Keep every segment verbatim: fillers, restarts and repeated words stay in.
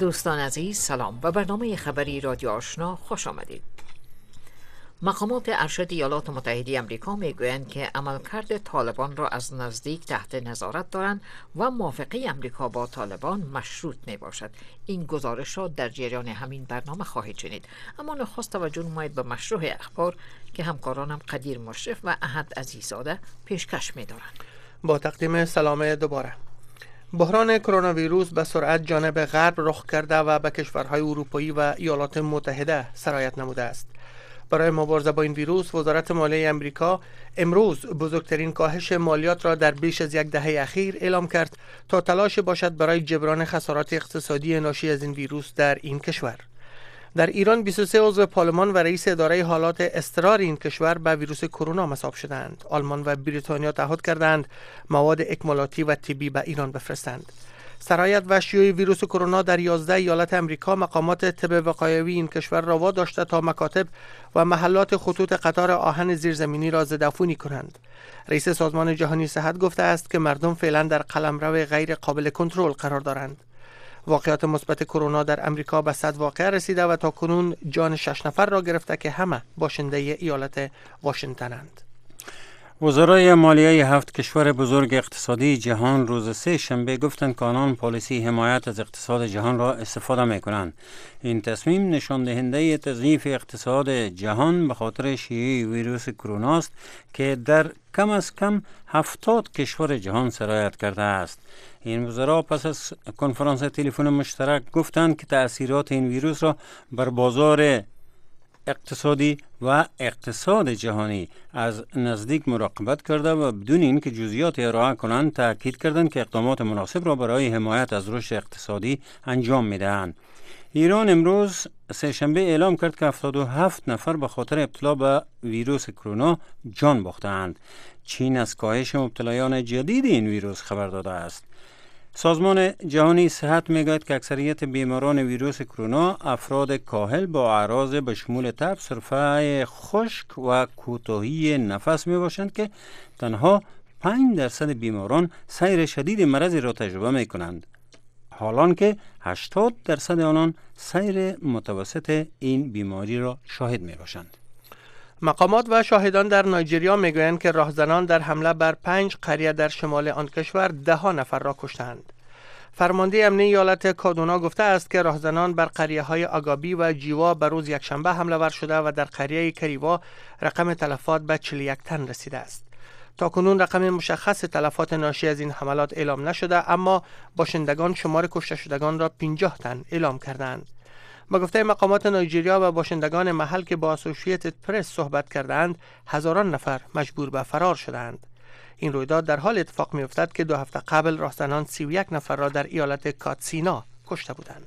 دوستان عزیز سلام و برنامه خبری رادیو آشنا خوش آمدید. مقامات ارشد ایالات متحده آمریکا میگویند که عملکرد طالبان را از نزدیک تحت نظارت دارند و موافقه آمریکا با طالبان مشروط می باشد. این گزارش را در جریان همین برنامه خواهید شنید. اما نخست توجه نمایید به مشروع اخبار که همکارانم قدیر مشرف و احد عزیزاده پیشکش می دارند. با تقدیم سلام دوباره. بحران کرونا ویروس به سرعت جانب غرب رخ کرده و به کشورهای اروپایی و ایالات متحده سرایت نموده است. برای مبارزه با این ویروس، وزارت مالیه امریکا امروز بزرگترین کاهش مالیات را در بیش از یک دهه اخیر اعلام کرد تا تلاش باشد برای جبران خسارات اقتصادی ناشی از این ویروس در این کشور. در ایران بیست و سه عضو پارلمان و رئیس اداره حالات اضطرار این کشور به ویروس کرونا مصاب شدند. آلمان و بریتانیا تعهد کردند مواد اکمالاتی و طبی به ایران بفرستند. سرایت و شیوع ویروس کرونا در یازده ایالت امریکا مقامات طب وقایوی این کشور را واداشته تا مکاتب و محلات خطوط قطار آهن زیرزمینی را ضدعفونی کنند. رئیس سازمان جهانی صحت گفته است که مردم فعلا در قلمرو غیر قابل کنترل قرار دارند. واقعات مثبت کرونا در امریکا به صد واقعه رسیده و تاکنون جان شش نفر را گرفته که همه باشنده ایالت واشنگتنند. وزرای مالیه هفت کشور بزرگ اقتصادی جهان روز سه شنبه گفتند که آنان پالیسی حمایت از اقتصاد جهان را استفاده می کنند. این تصمیم نشان دهنده تضعیف اقتصاد جهان به خاطر شیوع ویروس کرونا است که در کم از کم هفتاد کشور جهان سرایت کرده است. این وزرا پس از کنفرانس تلفن مشترک گفتند که تأثیرات این ویروس را بر بازار اقتصادی و اقتصاد جهانی از نزدیک مراقبت کرده و بدون اینکه جزئیات ارائه کنند تاکید کردند که اقدامات مناسب را برای حمایت از رشد اقتصادی انجام میدهند. ایران امروز سه شنبه اعلام کرد که هفتاد و هفت نفر به خاطر ابتلا به ویروس کرونا جان باختند. چین از کاهش مبتلایان جدید این ویروس خبر داده است. سازمان جهانی صحت میگوید که اکثریت بیماران ویروس کرونا افراد کاهل با اعراض به شمول تب، سرفه خشک و کوتاهی نفس می باشند که تنها پنج درصد بیماران سیر شدید مرض را تجربه می کنند، حالان که هشتاد درصد آنان سیر متوسط این بیماری را شاهد می باشند. مقامات و شاهدان در نایجریا میگویند که راهزنان در حمله بر پنج قریه در شمال آن کشور ده ها نفر را کشتند. فرمانده امنیت ایالت کادونا گفته است که راهزنان بر قریه های آگابی و جیوا به روز یکشنبه حمله ور شده و در قریه کریوا رقم تلفات به چهل و یک تن رسیده است. تاکنون رقم مشخص تلفات ناشی از این حملات اعلام نشده، اما باشندگان شمار کشته شدگان را پنجاه تن اعلام کردند. با گفته مقامات نایجریا و باشندگان محل که با اسوسییتد پرس صحبت کردند، هزاران نفر مجبور به فرار شدند. این رویداد در حال اتفاق می افتد که دو هفته قبل راهزنان سی و یک نفر را در ایالت کاتسینا کشته بودند.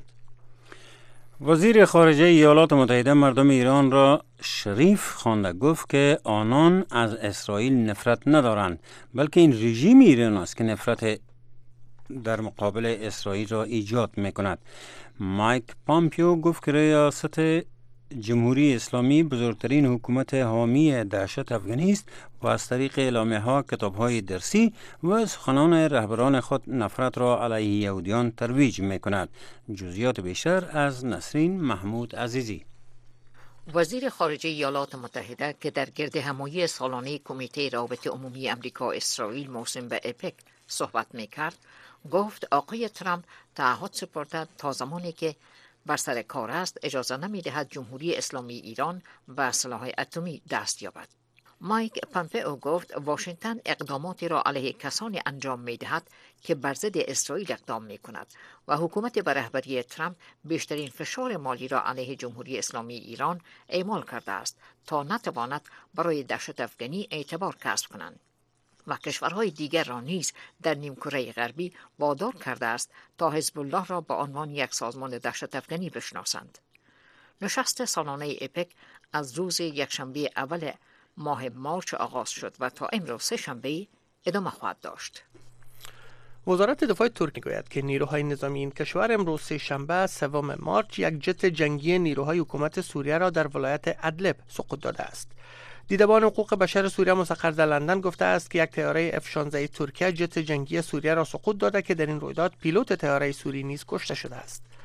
وزیر خارجه ایالات متحده مردم ایران را شریف خوانده، گفت که آنان از اسرائیل نفرت ندارند، بلکه این رژیم ایران است که نفرت در مقابل اسرائیل را ایجاد می کند. مایک پامپیو گفت که ریاست جمهوری اسلامی بزرگترین حکومت حامی دهشت افغانی است و از طریق اعلامیه ها، کتاب های درسی و سخنان رهبران خود نفرت را علیه یهودیان ترویج می کند. جزئیات بیشتر از نسرین محمود عزیزی. وزیر خارجه ایالات متحده که در گرد همایی سالانه کمیته روابط عمومی امریکا اسرائیل موسوم به اپک صحبت می کرد، گفت آقای ترامپ تعهد سپرده تا زمانی که بر سر کار است اجازه نمی دهد جمهوری اسلامی ایران به سلاح اتمی دست یابد. مایک پامپئو گفت واشنگتن اقداماتی را علیه کسانی انجام می دهد که بر ضد اسرائیل اقدام می کند و حکومت به رهبری ترامپ بیشترین فشار مالی را علیه جمهوری اسلامی ایران اعمال کرده است تا نتواند برای دهشت افغانی اعتبار کسب کنند و کشورهای دیگر را نیز در نیمکره غربی وادار کرده است تا حزب الله را به عنوان یک سازمان دهشت افغانی بشناسند. نشست سالانه اپک از روز یکشنبه اول ماه مارچ آغاز شد و تا امروز سه شنبه ادامه خواهد داشت. وزارت دفاع ترکیه میگوید که نیروهای نظامی این کشور امروز سه شنبه سوم مارچ یک جت جنگی نیروهای حکومت سوریه را در ولایت ادلب سقوط داده است. دیدبان حقوق بشر سوریه مستقر در لندن گفته است که یک طیاره اف شانزده ترکیه جت جنگی سوریه را سقوط داده که در این رویداد پیلوت طیاره سوری نیز کشته شده است.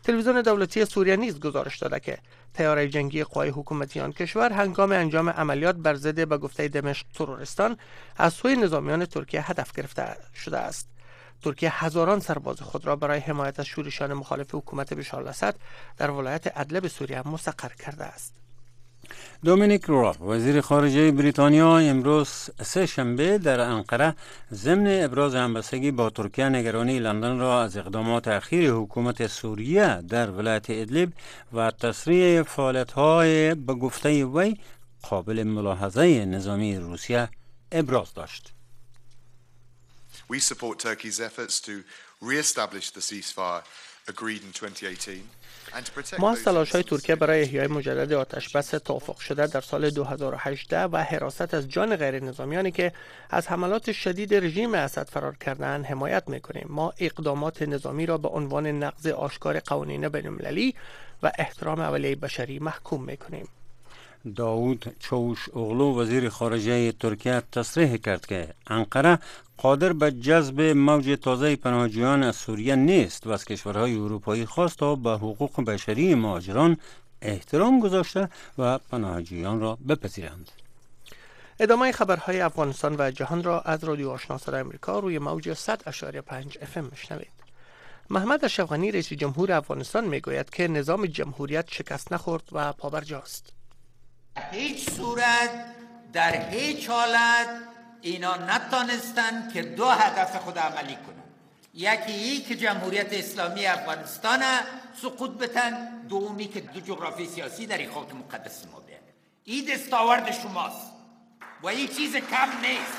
تلویزیون دولتی سوریه نیز گزارش داده که طیاره جنگی قوای حکومتی آن کشور هنگام انجام عملیات بر ضد به گفته دمشق تروریستان از سوی نظامیان ترکیه هدف گرفته شده است. ترکیه هزاران سرباز خود را برای حمایت از شورشیان مخالف حکومت بشار الاسد در ولایت ادلب سوریه مستقر کرده است. دومینیک راب وزیر خارجه بریتانیا امروز سه شنبه در انقره ضمن ابراز همبستگی با ترکیه نگرانی لندن را از اقدامات اخیر حکومت سوریه در ولایت ادلب و تسریع فعالیت‌های به گفته وی قابل ملاحظه نظامی روسیه ابراز داشت. We support Turkey's efforts to re-establish the ceasefire agreed in twenty eighteen. ما از تلاش‌های ترکیه برای احیای مجدد آتش‌بس توافق شده در سال دو هزار و هجده و حراست از جان غیر نظامیانی که از حملات شدید رژیم اسد فرار کردند حمایت می‌کنیم. ما اقدامات نظامی را به عنوان نقض آشکار قوانین بین‌المللی و احترام اولیه بشری محکوم می‌کنیم. داوود چاوش اغلو وزیر خارجه ترکیه تصریح کرد که انقره قادر به جذب موج تازه پناهجویان از سوریه نیست و از کشورهای اروپایی خواست تا به حقوق بشری مهاجران احترام گذاشته و پناهجویان را بپذیرند. ادامه خبرهای افغانستان و جهان را از رادیو آشنا صدای آمریکا روی موج صد و پنج اف ام میشنوید. محمد اشرف غنی رئیس جمهور افغانستان میگوید که نظام جمهوریت شکست نخورد و پابرجاست. هیچ صورت در هیچ حالت اینا نتانستن که دو هدف خود عملی کنن. یکی ای که جمهوریت اسلامی افغانستان سقوط بتن، دومی که دو جغرافی سیاسی در این خاک مقدس ما بیان. این دستاورد شماست و این چیز کم نیست.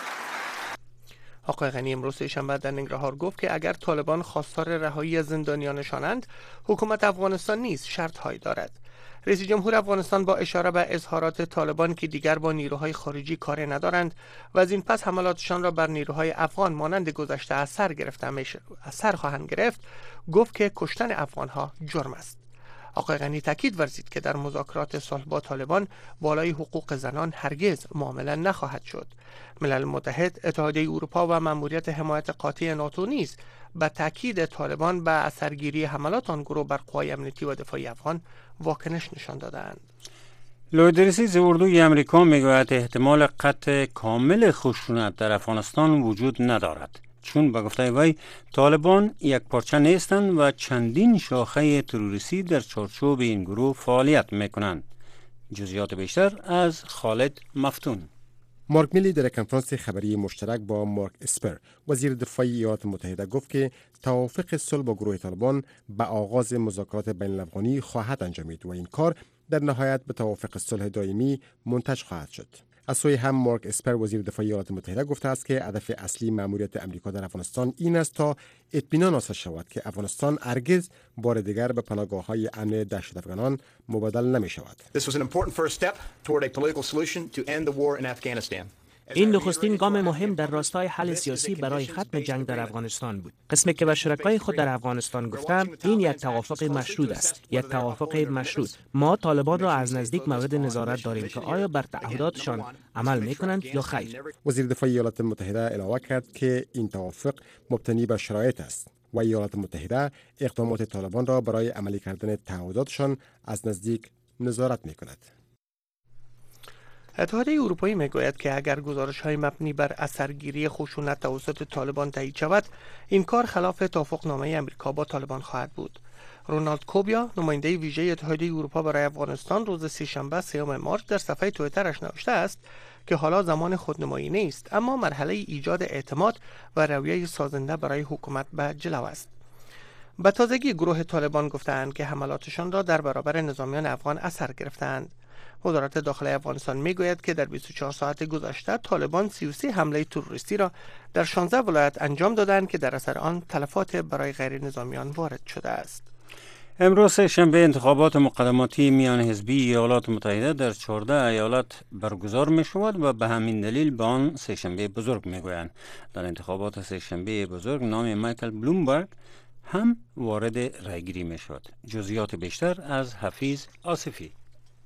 آقای غنی امروز شنبه در ننگرهار گفت که اگر طالبان خواستار رهایی زندانیانشانند، حکومت افغانستان نیز شرط‌هایی دارد. رئیس جمهور افغانستان با اشاره به اظهارات طالبان که دیگر با نیروهای خارجی کاری ندارند و از این پس حملاتشان را بر نیروهای افغان مانند گذشته از سر گرفته میشه از سر خواهند گرفت، گفت که کشتن افغانها جرم است. آقای غنی تاکید ورزید که در مذاکرات صلح با طالبان بالای حقوق زنان هرگز معامله نخواهد شد. ملل متحد، اتحادیه اروپا و مأموریت حمایت قاطع ناتو نیز به تاکید طالبان به اثرگیری حملات آن گروه بر قوای امنیتی و دفاعی افغان واکنش نشان دادند. لویدرسی اردوی امریکا میگوید احتمال قطع کامل خشونت در افغانستان وجود ندارد، چون به گفته وی طالبان یک پارچه نیستند و چندین شاخه تروریستی در چارچوب این گروه فعالیت میکنند. جزئیات بیشتر از خالد مفتون. مارک میلی در کنفرانس خبری مشترک با مارک اسپر وزیر دفاع ایالات متحده گفت که توافق صلح با گروه طالبان به آغاز مذاکرات بین الافغانی خواهد انجامید و این کار در نهایت به توافق صلح دائمی منتج خواهد شد. از سوی هم مارک اسپر وزیر دفاع ایالات متحده گفته است که هدف اصلی مأموریت امریکا در افغانستان این است تا اطمینان حاصل شود که افغانستان هرگز بار دیگر به پناهگاه‌های امن دهشت افغانان مبادل نمی شود. این نخستین گام مهم در راستای حل سیاسی برای ختم جنگ در افغانستان بود. قسمی که به شرکای خود در افغانستان گفتم، این یک توافق مشروط است. یک توافق مشروط. ما طالبان را از نزدیک مورد نظارت داریم که آیا بر تعهداتشان عمل میکنند یا خیر. وزیر دفاع ایالات متحده علاوه کرد که این توافق مبتنی بر شرایط است و ایالات متحده اقدامات طالبان را برای عملی کردن تعهداتشان از نزدیک نظارت میکند. اتحادیه اروپایی میگوید که اگر گزارش‌های مبنی بر اثرگیری خشونت توسط طالبان تایید شود، این کار خلاف توافقنامه امریکا با طالبان خواهد بود. رونالد کوبیا، نماینده ویژه اتحادیه اروپا برای افغانستان، روز سه‌شنبه سوم مارس در صفحه توییترش نوشته است که حالا زمان خودنمایی نیست، اما مرحله ایجاد اعتماد و رویه سازنده برای حکومت به جلو است. به تازگی گروه طالبان گفتند که حملاتشان را در برابر نظامیان افغان اثر گرفتند. وزارت داخلی افغانستان میگوید که در بیست و چهار ساعت گذشته طالبان سی و سه حمله تروریستی را در شانزده ولایت انجام دادند که در اثر آن تلفات برای غیر نظامیان وارد شده است. امروز شنبه انتخابات مقدماتی میان حزبی ایالات متحده در چهارده ایالت برگزار می شود و به همین دلیل به آن سه شنبه بزرگ می گویند. در انتخابات سه شنبه بزرگ نام مایکل بلومبرگ هم وارد رایگیری می شود. جزئیات بیشتر از حفیظ آصفی.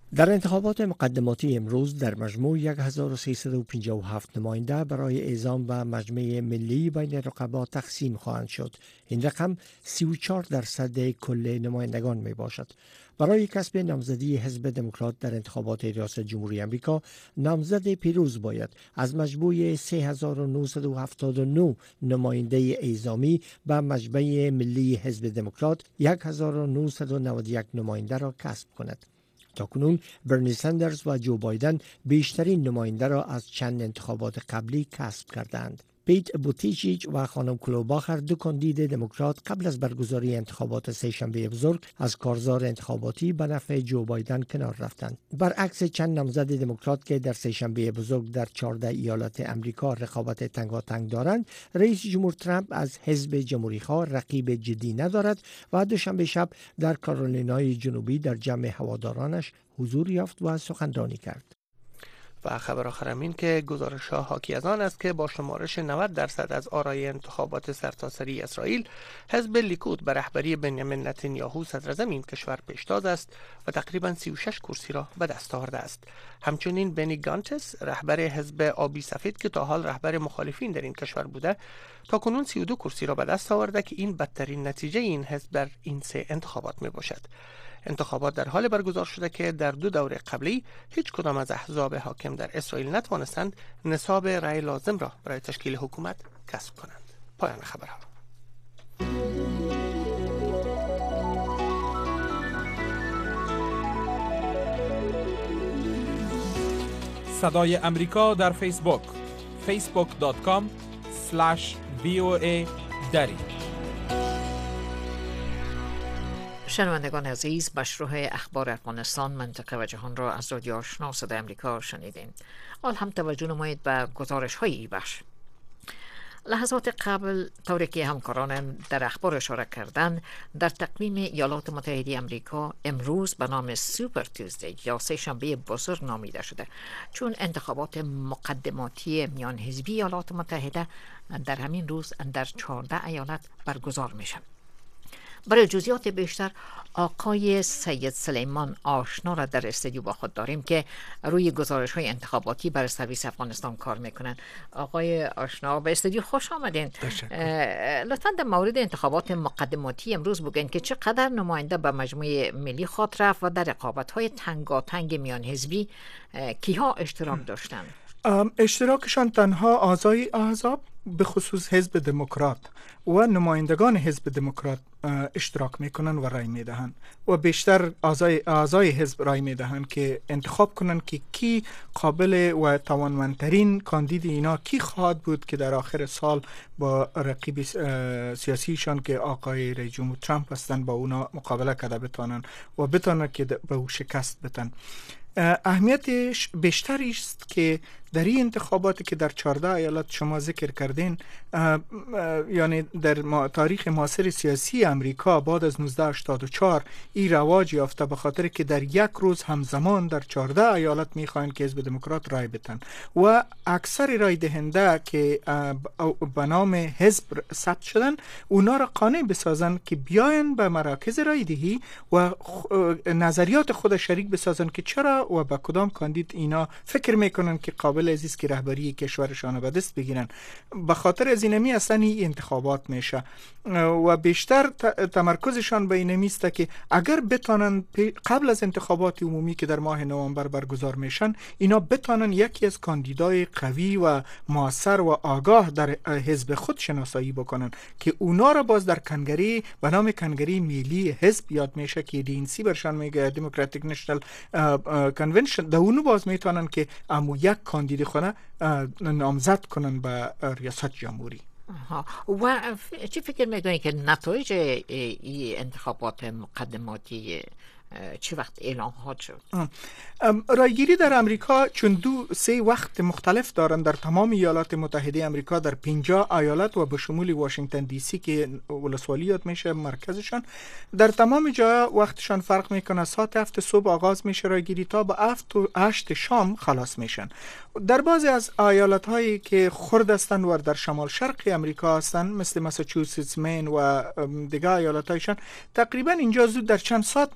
در انتخابات مقدماتی امروز در مجموع هزار و سیصد و پنجاه و هفت نماینده برای اعزام به مجمع ملی بین رقبا تقسیم خواهند شد. این رقم سی و چهار درصد کل نمایندگان می باشد. برای کسب نامزدی حزب دموکرات در انتخابات ریاست جمهوری آمریکا، نامزد پیروز باید از مجموع سه هزار و نهصد و هفتاد و نه نماینده اعزامی به مجمع ملی حزب دموکرات هزار و نهصد و نود و یک نماینده را کسب کند. تاکنون برنی سندرز و جو بایدن بیشترین نماینده را از چند انتخابات قبلی کسب کردند. پیت بوتیجیج و خانم کلوباخر، دو کاندید دموکرات، قبل از برگزاری انتخابات سه‌شنبه بزرگ از کارزار انتخاباتی به نفع جو بایدن کنار رفتند. برعکس چند نامزد دموکرات که در سه‌شنبه بزرگ در چهارده ایالت امریکا رقابت تنگاتنگ دارند، رئیس جمهور ترامپ از حزب جمهوری‌خواه رقیب جدی ندارد و دوشنبه شب در کارولینای جنوبی در جمع هوادارانش حضور یافت و سخنرانی کرد. و خبر آخر این که گزارش ها حاکی از آن است که با شمارش نود درصد از آرای انتخابات سرتاسری اسرائیل، حزب لیکود به رهبری بنیامین نتانیاهو صدراعظم کشور پیشتاز است و تقریبا سی و شش کرسی را به دست آورده است. همچنین بنی گانتس، رهبر حزب آبی سفید که تا حال رهبر مخالفین در این کشور بوده، تا کنون سی و دو کرسی را به دست آورده که این بدترین نتیجه این حزب در این سه انتخابات می باشد. انتخابات در حال برگزار شده که در دو دوره قبلی هیچ کدام از احزاب حاکم در اسرائیل نتوانستند نصاب رأی لازم را برای تشکیل حکومت کسب کنند. پایان خبرها. صدای امریکا در فیسبوک فیسبوک دات کام اسلش وی او ای دری. شنوندگان عزیز، مشروع اخبار افغانستان، منطقه و جهان را از رادیو آشنا صدای امریکا شنیدین. حال هم توجه نمایید به گزارش های ای بخش. لحظات قبل طوری که همکارانم در اخبار اشاره کردن، در تقویم ایالات متحده امریکا امروز به نام سوپر توزدی یا سه شنبه بزرگ نامیده شده، چون انتخابات مقدماتی میان حزبی ایالات متحده در همین روز در چهارده ایالت برگزار میشه. برای جزئیات بیشتر آقای سید سلیمان آشنا را در استودیو با خود داریم که روی گزارش های انتخاباتی برای سرویس افغانستان کار میکنن. آقای آشنا، به استودیو خوش آمدین. لطفا در مورد انتخابات مقدماتی امروز بگین که چقدر نماینده به مجموعه ملی خود رفت و در رقابت های تنگاتنگ میان حزبی کیها اشتراک داشتن؟ اشتراکشان تنها اعضای احزاب به خصوص حزب دموکرات و نمایندگان حزب دموکرات اشتراک میکنن و رای میدهند و بیشتر اعضای اعضای حزب رای میدهند که انتخاب کنن که کی قابل و توانمندترین کاندید اینا کی خواهد بود که در آخر سال با رقیب سیاسیشان که آقای رئیس جمهور ترامپ هستند با اونا مقابله کرده بتونن و بتونن که به او شکست بدن. اهمیتش بیشتری است که در این انتخاباتی که در چهارده ایالت شما ذکر کردین، یعنی در تاریخ معاصر سیاسی امریکا بعد از نوزده هشتاد و چهار این رواج یافته به خاطر که در یک روز همزمان در چهارده ایالت میخواین که حزب دموکرات رای بدن و اکثر رای دهنده که به نام حزب ثبت شدن اونا را قانع بسازن که بیاین به مراکز رای دهی و نظریات خود شریک بسازن که چرا و به کدام کاندید اینا فکر میکنن که قابل عزیز که رهبری کشورشان به دست بگیرن. به خاطر از اینمی اصلا این انتخابات میشه و بیشتر تمرکزشان به اینمی است که اگر بتانن قبل از انتخابات عمومی که در ماه نوامبر برگزار میشن اینا بتانن یکی از کاندیدای قوی و موثر و آگاه در حزب خود شناسایی بکنن که اونا را باز در کنگره به نام کنگره ملی حزب یاد میشه که دی ان سی برشان میگه، دموکراتیک نشنال کنونشن، در اونو باز میتونن که امو یک کاندید خونه نامزد کنن به ریاست جمهوری. و چی فکر میکنی که نتایج این انتخابات مقدماتی چه وقت اعلام خواهد شد؟ رایگیری در امریکا چون دو سه وقت مختلف دارن در تمام ایالات متحده امریکا، در پنجاه ایالت و به شمول واشنگتن دی سی که ولسوالیات میشه مرکزشان، در تمام جا وقتشان فرق میکنه. ساعت هفت صبح آغاز میشه رایگیری تا به هفت و هشت شام خلاص میشن. در بعضی از ایالت هایی که خرد هستند و در شمال شرق امریکا هستند مثل مساچوستس، مین و دیگه ایالت هایشان، تقریبا اینجا زود در چند ساعت میتونن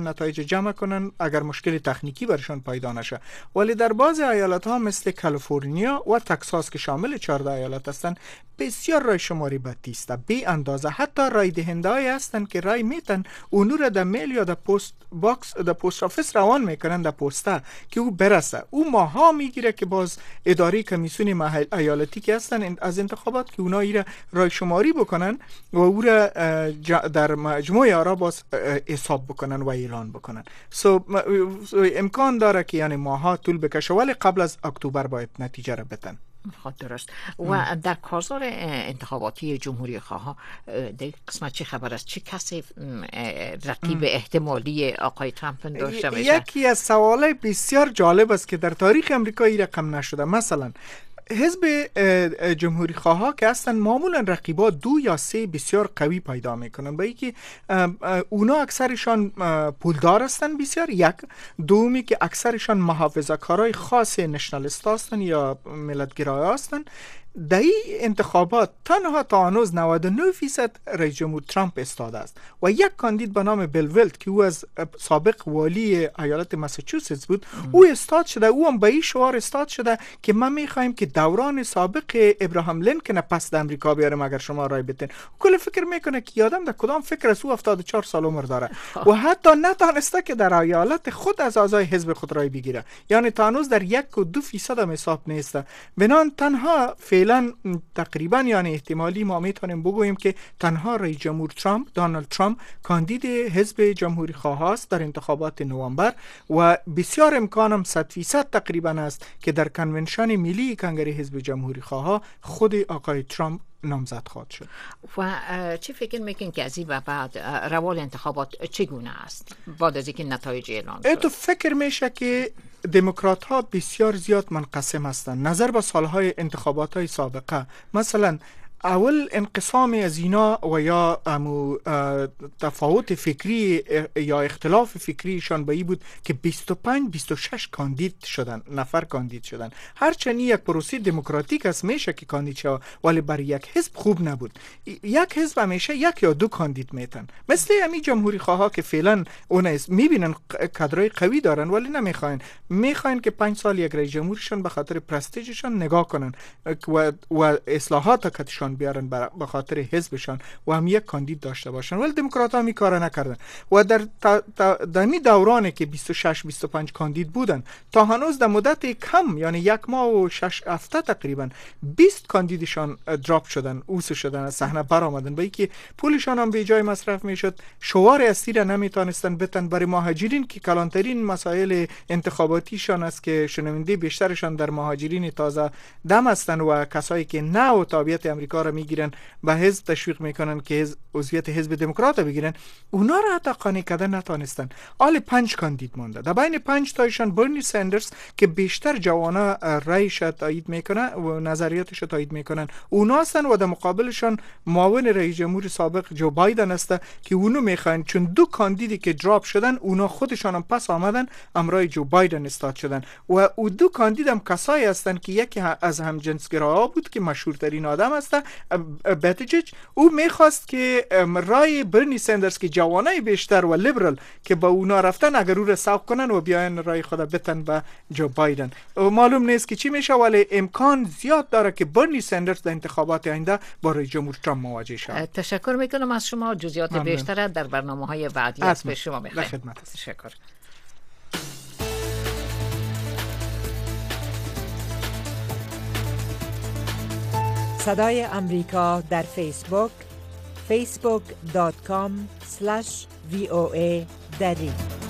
بتونن نتایج جمع کنن اگر مشکل تکنیکی برشان پیدا نشه. ولی در بعضی ایالت ها مثل کالیفرنیا و تگزاس که شامل چهارده ایالت هستند بسیار رای شماری بدی است، بی اندازه. حتی رای دهنده های هستند که رای میتن اونو را در میل یا در پست باکس در پست آفیس روان میکنن در پسته که او برسه. او ماها میگیره که باز اداره کمیسیون محل ایالتی که هستن از انتخابات که اونا ایره رای شماری بکنن و او را در مجموع آرا باز حساب بکنن و اعلان بکنن. سو امکان داره که یعنی ماها طول بکشه، ولی قبل از اکتبر باید نتیجه را بدن. خب درست. و در کارزار انتخاباتی جمهوری خواه در قسمت چه خبر است؟ چه کسی رقیب احتمالی آقای ترامپ داشته باشه؟ یکی از سوالای بسیار جالب است که در تاریخ امریکا این رقم نشده. مثلا حزب جمهوری خواه که هستن معمولا رقیبا دو یا سه بسیار قوی پیدا میکنن، با اینکه اونا اکثرشان پولدار هستن بسیار، یک دومی که اکثرشان محافظه‌کارای خاص نشنالیست هستن یا ملتگرای هستن. در این انتخابات تنها تا هنوز نود و نه فیصد رئیس جمهور ترامپ استاده است و یک کاندید به نام بیل ولت که او از سابق والی ایالت مساچوست بود ام. او استاد شده. او هم به این شعار استاد شده که ما میخوایم که دوران سابق ابراهام لینکن پس در امریکا بیاریم اگر شما رای بدین. کل فکر میکنه که یادم در کدام فکر از او هفتاد و چهار سال عمر داره و حتی نتانسته که در ایالت خود از اعضای حزب خود رای بگیره، یعنی تا هنوز در یک و دو فیصد هم حساب نیست. بنان تنها فعلا تقریبا یعنی احتمالی ما میتونیم بگوییم که تنها رئیس جمهور ترامپ دونالد ترامپ کاندید حزب جمهوری خواه است در انتخابات نوامبر و بسیار امکانم صد فیصد تقریبا است که در کنونشن ملی کنگره حزب جمهوری خواه خود آقای ترامپ نامزد خواهد شد. و چه فکر میکنین که از این و بعد روال انتخابات چگونه است بعد از اینکه نتایج اعلان شد؟ تو فکر میشه که دموکرات ها بسیار زیاد منقسم هستند نظر به سالهای انتخابات های سابقه. مثلا اول انقسام از اینا و یا امو تفاوت فکری یا اختلاف فکریشان به این بود که بیست و پنج بیست و شش کاندید شدن، نفر کاندید شدن. هرچند یک پروسه دموکراتیک است میشه که کاندید شود، ولی برای یک حزب خوب نبود. یک حزب همیشه یک یا دو کاندید میتن، مثل همین جمهوری خواه که فعلا اون است میبینن کادرای قوی دارن ولی نمیخواین میخواین که پنج سال یک رئیس جمهورشون به خاطر پرستیژشون نگاه کنن و و اصلاحات کتشان بیارن به خاطر حزبشان و هم یک کاندید داشته باشن، ولی دموکرات ها می کار نکردن و در دمی دورانی که بیست و شش بیست و پنج کاندید بودن تا هنوز در مدت کم یعنی یک ماه و شش هفته تقریبا بیست کاندیدشان دراپ شدن، اوس شدن، از صحنه برآمدن، با اینکه پولشان هم به جای مصرف میشد. شعار اصلی را نمیتونستن بتن برای مهاجرین که کلانترین مسائل انتخاباتیشان است که شنونده بیشترشان در مهاجرین تازه دم هستند و کسایی که نه و تابعیت امریکا را میگیرن به حزب تشویق میکنن که عضویت حزب دموکرات بگیرن، اونا را حتی قانع کردن نتونستن. حالا پنج کاندید مونده، در بین پنج تایشان برنی سندرز که بیشتر جوانا رایش تایید میکنن و نظریاتش تایید میکنن اونا هستن و در مقابلشان معاون رئیس جمهور سابق جو بایدن است که اونو میخواین، چون دو کاندیدی که دراپ شدن اونا خودشان هم پس آمدن امرای جو بایدن استاد شدن و او دو کاندید هم کسایی هستن که یکی از هم جنسگراها بود که مشهورترین آدم است بتیجیج. او میخواست که رای برنی سندرز که جوانای بیشتر و لیبرال که با اونا رفتن اگر او را سوق کنن و بیاین رای خود بتن به جو بایدن. معلوم نیست که چی میشه ولی امکان زیاد داره که برنی سندرز در انتخابات آینده با رئیس جمهور ترامپ مواجه شود. تشکر میکنم از شما. جزئیات بیشتر در برنامه‌های بعدی از به شما میخوایم. تشکر. صدای امریکا در فیسبوک فیسبوک دات کام اسلش وی او ای دری.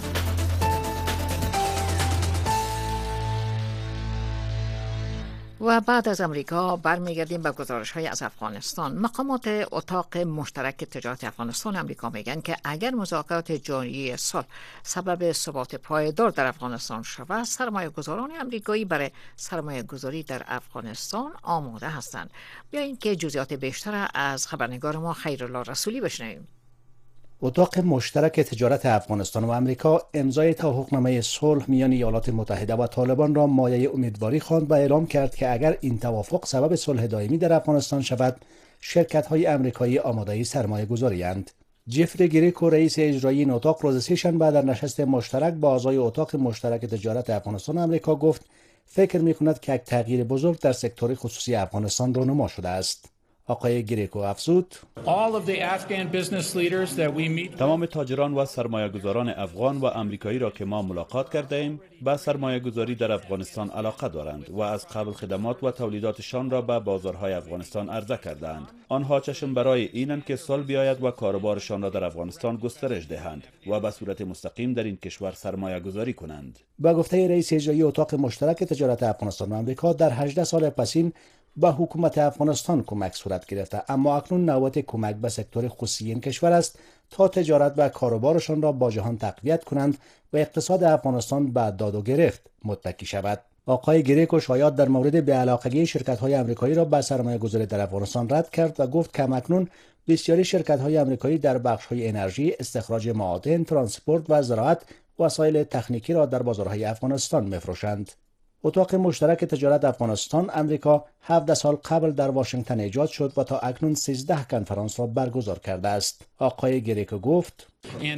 و بعد از امریکا برمیگردیم به گزارش‌های از افغانستان. مقامات اتاق مشترک تجارت افغانستان امریکا میگن که اگر مذاکرات جاری سال سبب ثبات پایدار در افغانستان شود، سرمایه‌گذاران امریکایی برای سرمایه‌گذاری در افغانستان آماده هستند. بیایید که جزئیات بیشتر از خبرنگار ما خیرالله رسولی بشنویم. اتاق مشترک تجارت افغانستان و امریکا امضای توافقنامه صلح میان ایالات متحده و طالبان را مایه امیدواری خواند و اعلام کرد که اگر این توافق سبب صلح دائمی در افغانستان شود، شرکت‌های امریکایی آماده سرمایه گذاری اند. جفری گریکو رئیس اجرایی این اتاق روز سه‌شنبه در نشست مشترک با اعضای اتاق مشترک تجارت افغانستان و آمریکا گفت فکر می‌کند که یک تغییر بزرگ در سکتور خصوصی افغانستان رونما شده است. آقای گریکو افزود تمام تاجران و سرمایه‌گذاران افغان و آمریکایی را که ما ملاقات کرده ایم به سرمایه‌گذاری در افغانستان علاقه دارند و از قبل خدمات و تولیداتشان را به بازارهای افغانستان عرضه کردند. آنها چشم برای اینند که صلح بیاید و کاروبارشان را در افغانستان گسترش دهند و به صورت مستقیم در این کشور سرمایه‌گذاری کنند. با گفته رئیس اجرایی اتاق مشترک تجارت افغانستان و آمریکا در هجده سال پسین با حکومت افغانستان کمک صورت گرفته، اما اکنون نوبت کمک به سکتور خصوصی این کشور است تا تجارت و کاروبارشان را با جهان تقویت کنند و اقتصاد افغانستان به داد و گرفت متکی شود. آقای گریکو شایعات در مورد بی‌علاقگی شرکت‌های آمریکایی را به سرمایه‌گذاری در افغانستان رد کرد و گفت که اکنون بسیاری شرکت‌های آمریکایی در بخش‌های انرژی، استخراج معادن، ترانسپورت و زراعت وسایل تکنیکی را در بازارهای افغانستان می‌فروشند. اتاق مشترک تجارت افغانستان آمریکا هفده سال قبل در واشنگتن ایجاد شد و تا اکنون سیزده کنفرانس را برگزار کرده است. آقای گریکو گفت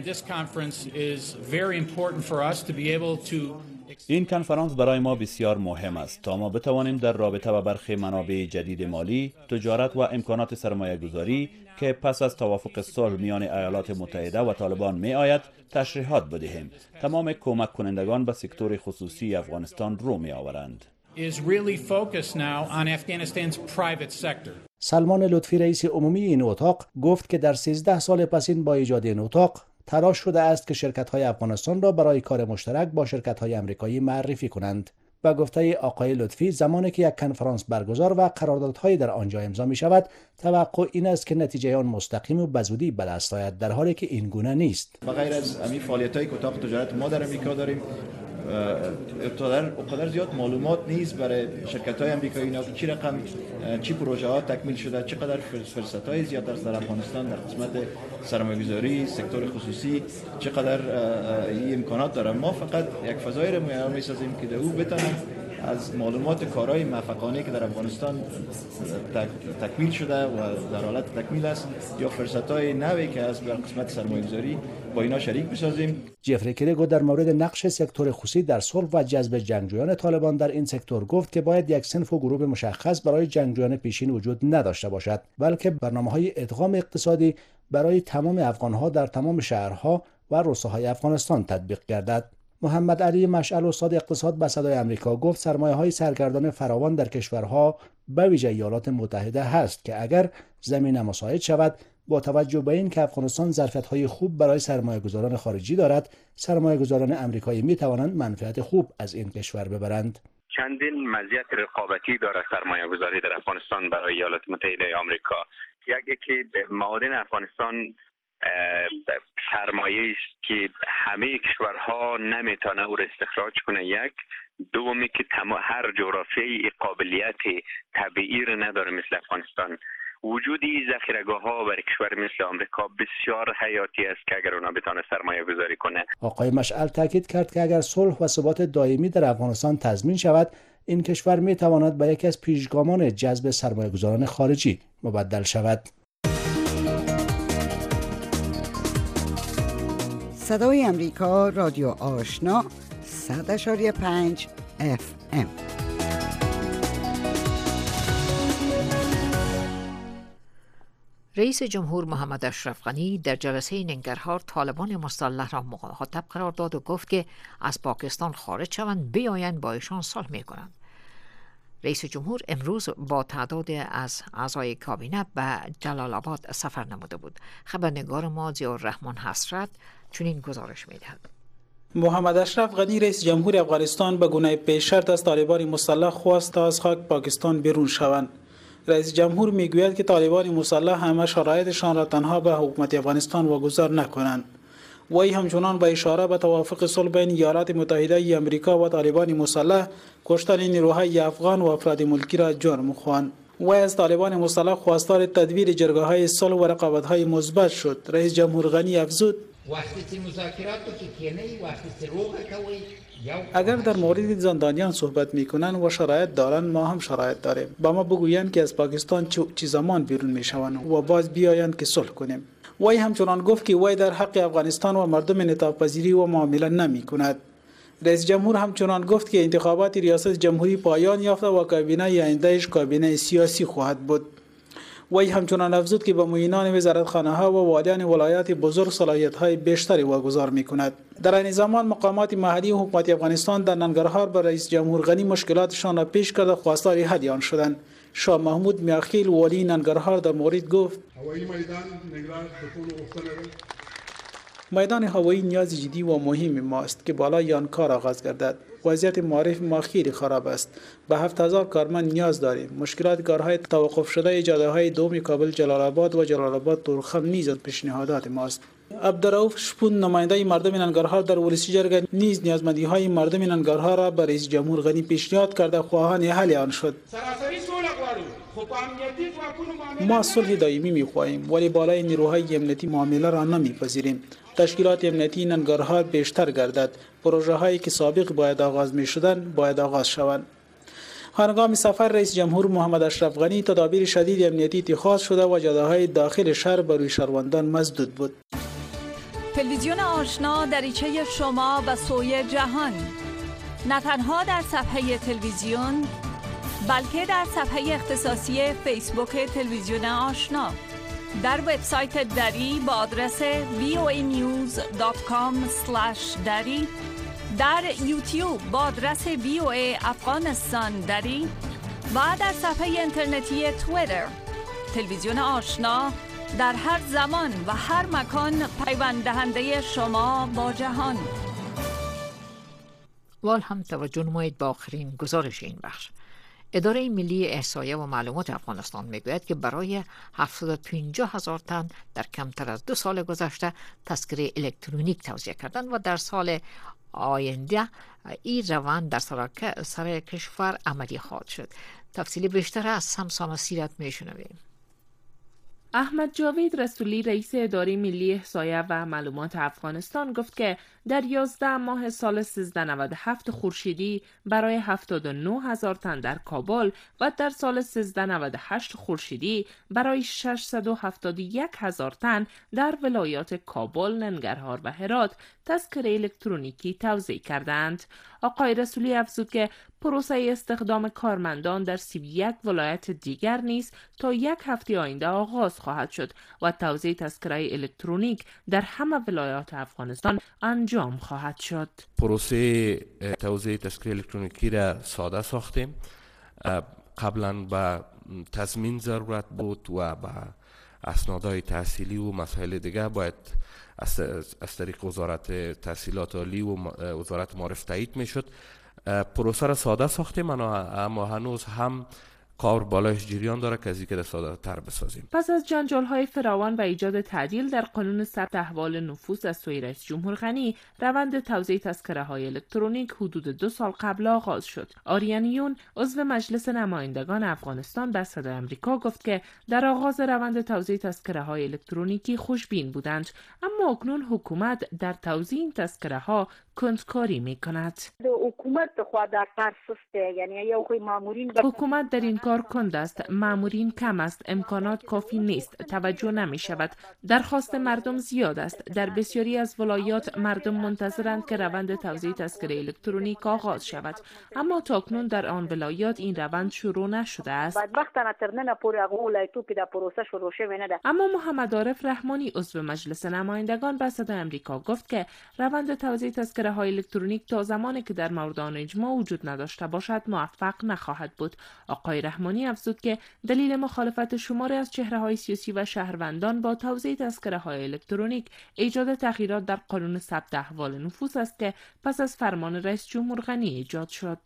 این کنفرانس برای ما بسیار مهم است تا ما بتوانیم در رابطه با برخی منابع جدید مالی، تجارت و امکانات سرمایه گذاری که پس از توافق صلح میان ایالات متحده و طالبان می آید تشریحات بدهیم. تمام کمک کنندگان به سکتور خصوصی افغانستان رو می آورند. سلمان لطفی رئیس عمومی این اتاق گفت که در سیزده سال پسین با ایجاد این اتاق تلاش شده است که شرکت‌های افغانستان را برای کار مشترک با شرکت‌های آمریکایی معرفی کنند. با گفته آقای لطفی زمانی که یک کنفرانس برگزار و قراردادهایی در آنجا امضا می شود، توقع این است که نتیجه آن مستقیم و بزودی به دست آید، در حالی که این گونه نیست. بغیر از همین فعالیت‌های که اتاق تجارت ما در آمریکا داریم، اقدر زیاد معلومات نیست برای شرکت‌های آمریکایی اینا که چی رقم چی پروژه ها تکمیل شده، چقدر فرصت‌های زیاد در افغانستان در قسمت سرمایه‌گذاری، سکتور خصوصی چقدر این امکانات داره. ما فقط یک فضایی رو معیار می‌سازیم که در او بتونیم از معلومات کارهای موفقانه که در افغانستان تکمیل شده و در حالت تکمیل است یا فرصت‌های نوی که از در قسمت سرمایه‌گذاری با اینا شریک بسازیم. جفری گریکو در مورد نقش سکتور خصوصی در صلح و جذب جنگجویان طالبان در این سکتور گفت که باید یک صنف و گروه مشخص برای جنگجویان پیشین وجود نداشته باشد، بلکه برنامه‌های ادغام اقتصادی برای تمام افغان‌ها در تمام شهرها و روستاهای افغانستان تطبیق گردد. محمد علی مشعل استاد اقتصاد به صدای آمریکا گفت سرمایه‌های سرگردان فراوان در کشورها به ویژه ایالات متحده هست که اگر زمینه مساعد شود، با توجه به این که افغانستان ظرفیت‌های خوب برای سرمایه‌گذاران خارجی دارد، سرمایه‌گذاران آمریکایی می‌توانند منفعت خوب از این کشور ببرند. چندین مزیت رقابتی دارد سرمایه‌گذاری در افغانستان برای ایالات متحده آمریکا. یکی که معادن افغانستان سرمایه است که همه کشورها نمیتونه او را استخراج کنه. یک دومی که هر جغرافیایی قابلیت طبیعی را نداره مثل افغانستان. وجودی ذخیره‌گاه ها برای کشور مثل آمریکا بسیار حیاتی است که اگر اونا بتونه سرمایه گذاری کنه. آقای مشعل تاکید کرد که اگر صلح و ثبات دائمی در افغانستان تضمین شود، این کشور می تواند به یکی از پیشگامان جذب سرمایه‌گذاران خارجی مبدل شود. صدای امریکا، رادیو آشنا، صد اشاری پنج اف ام. رئیس جمهور محمد اشرف غنی در جلسه ننگرهار طالبان مسلح را مخاطب قرار داد و گفت که از پاکستان خارج شوند بیایند با ایشان صلح میکنند. رئیس جمهور امروز با تعداد از اعضای کابینه به جلال آباد سفر نموده بود. خبرنگار ما ضیاءالرحمن حسرت چنین گزارش میدهد. محمد اشرف غنی رئیس جمهور افغانستان به گونه پیش شرط از طالبان مسلح خواست تا از خاک پاکستان بیرون شوند. رئیس جمهور میگوید که طالبان مسلح همه شرایطشان را تنها به حکومت افغانستان واگذار نکنند. وی همچنان به اشاره به توافق صلح بین ایالات متحده ای آمریکا و طالبان مسلح کشتن نیروهای افغان و افراد ملکی را جرم خواند. وی از طالبان مسلح خواستار تدویر جرگه‌های صلح و رقابت‌های مثبت شد. رئیس جمهور غنی افزود: وقتی مذاکرات که کنی وقتی روغ کوي اگر در مورد زندانیان صحبت میکنن و شرایط دارن، ما هم شرایط داریم. با ما بگویند که از پاکستان چه زمان بیرون میشوند و باز بیایند که صلح کنیم. وی همچنان گفت که وی در حق افغانستان و مردم انعطاف پذیری و معامله نمی کند. رئیس جمهور همچنان گفت که انتخابات ریاست جمهوری پایان یافته و کابینه آیندهش کابینه سیاسی خواهد بود. وی همچنان افزود که به معینان وزارتخانه ها و والیان ولایات بزرگ صلاحیت های بیشتری واگذار می کند. در این زمان مقامات محلی و حکومت افغانستان در ننگرهار به رئیس جمهور غنی مشکلاتشان را پیش کرده خواستار حل آن شدند. شاه محمود میاخیل والی ننگرهار در مورد گفت میدان هوایی نیاز جدی و مهم ماست که بالای آن کار آغاز گردد. وضعیت معارف ما خیلی خراب است. به هفت هزار کارمند نیاز داریم. مشکلات کارهای توقف شده جاده های دوم کابل جلال آباد و جلال آباد تورخم نیز از پیشنهادات ماست. عبدالرؤوف شپون نماینده مردم ننگرهار در ولسی جرگه نیز نیازمندی های مردم ننگرهار را به رئیس جمهور غنی پیشنهاد کرده خواهان حل آن شد. ما صلح دائمی می‌خواهیم ولی بالای نیروهای امنیتی معامله را نمی‌پذیریم. تشکیلات امنیتی ننگرهار بیشتر گردد. پروژه هایی که سابق باید آغاز می‌شدند باید آغاز شوند. هنگام سفر رئیس جمهور محمد اشرف غنی تدابیر شدید امنیتی اتخاذ شده و جاده‌های داخل شهر بر روی شهروندان مسدود بود. تلویزیون آشنا دریچه شما به سوی جهان، نه تنها در صفحه تلویزیون بلکه در صفحه اختصاصی فیسبوک تلویزیون آشنا، در وبسایت دری با آدرس وی او ای نیوز دات کام اسلش دری، در یوتیوب با آدرس وی او ای افغانستان دری و در صفحه اینترنتی توییتر. تلویزیون آشنا در هر زمان و هر مکان پیوند دهنده شما با جهان. وال هم توجه نمایید با آخرین گزارش این بخش. اداره ملی احصایه و معلومات افغانستان میگوید که برای هفتصد و پنجاه هزار تن در کمتر از دو سال گذشته تذکره الکترونیک توزیع کردند و در سال آینده این روند در سر کشور عملی خواهد شد. تفصیل بیشتر از سمسام سیرت میشنویم. احمد جاوید رسولی رئیس اداره ملی احصایه و معلومات افغانستان گفت که در یازده ماه سال سیزده نود و هفت خورشیدی برای هفتاد و نه هزار تن در کابل و در سال سیزده نود و هشت خورشیدی برای ششصد و هفتاد و یک هزار تن در ولایات کابل، ننگرهار و هرات تذکره الکترونیکی توزیع کردند. آقای رسولی افزود که پروسه استخدام کارمندان در سی و یک ولایت دیگر نیز تا یک هفته آینده آغاز خواهد شد و توزیع تذکره الکترونیک در همه ولایات افغانستان انجام خواهد شد. پروسه توزیع تذکره الکترونیکی را ساده ساختیم. قبلا به تضمین ضرورت بود و به اسنادهای تحصیلی و مسائل دیگه باید از, از طریق وزارت تحصیلات عالی و وزارت معارف تایید میشد. پروسه را ساده ساختیم اما هنوز هم کار بالایش جریان داره که از اینکه ساده تر بسازیم. پس از جنجال های فراوان و ایجاد تعدیل در قانون ثبت احوال نفوس از سوی رئیس جمهور غنی، روند توزیع تذکره های الکترونیک حدود دو سال قبل آغاز شد. آریانیون عضو مجلس نمایندگان افغانستان به صدای آمریکا گفت که در آغاز روند توزیع تذکره های الکترونیکی خوشبین بودند، اما اکنون حکومت در توزیع این تذکره ها کندکاری می کند. حکومت خود در کار سسته، یعنی یا خود مامورین حکومت در این کار کند است، مامورین کم است، امکانات کافی نیست، توجه نمی شود. درخواست مردم زیاد است. در بسیاری از ولایات مردم منتظرند که روند توزیع تذکره الکترونیک آغاز شود، اما تاکنون در آن ولایات این روند شروع نشده است. اما محمد عارف رحمانی عضو مجلس نمایندگان به صدای آمریکا گفت که روند توزیع تذکره های الکترونیک تا زمانی که در مورد آن اجماع وجود نداشته باشد موفق نخواهد بود. آقای رحمانی افزود که دلیل مخالفت شماری از چهره‌های سیاسی و شهروندان با توزیع تذکره های الکترونیک ایجاد تغییرات در قانون ثبت احوال نفوس است که پس از فرمان رئیس جمهور غنی ایجاد شد.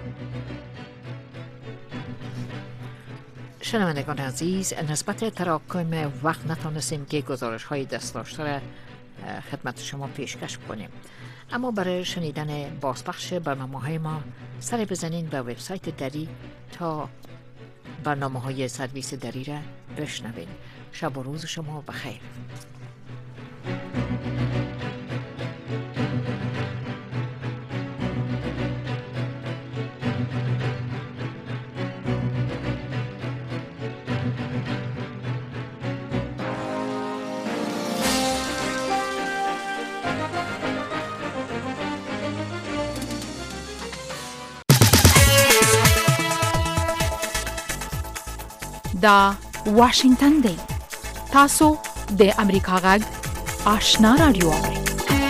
شنوندگان عزیز، نسبت تراکم وقت نتونستیم که گزارش های دست داشته را خدمت شما پیشکش کنیم، اما برای شنیدن بازپخش برنامه های ما سر بزنین به وبسایت دری تا برنامه های سرویس دری را بشنوین. شب و روز شما بخیر. دا واشنگتن دی. تاسو د امریکا غږ آشنا رادیو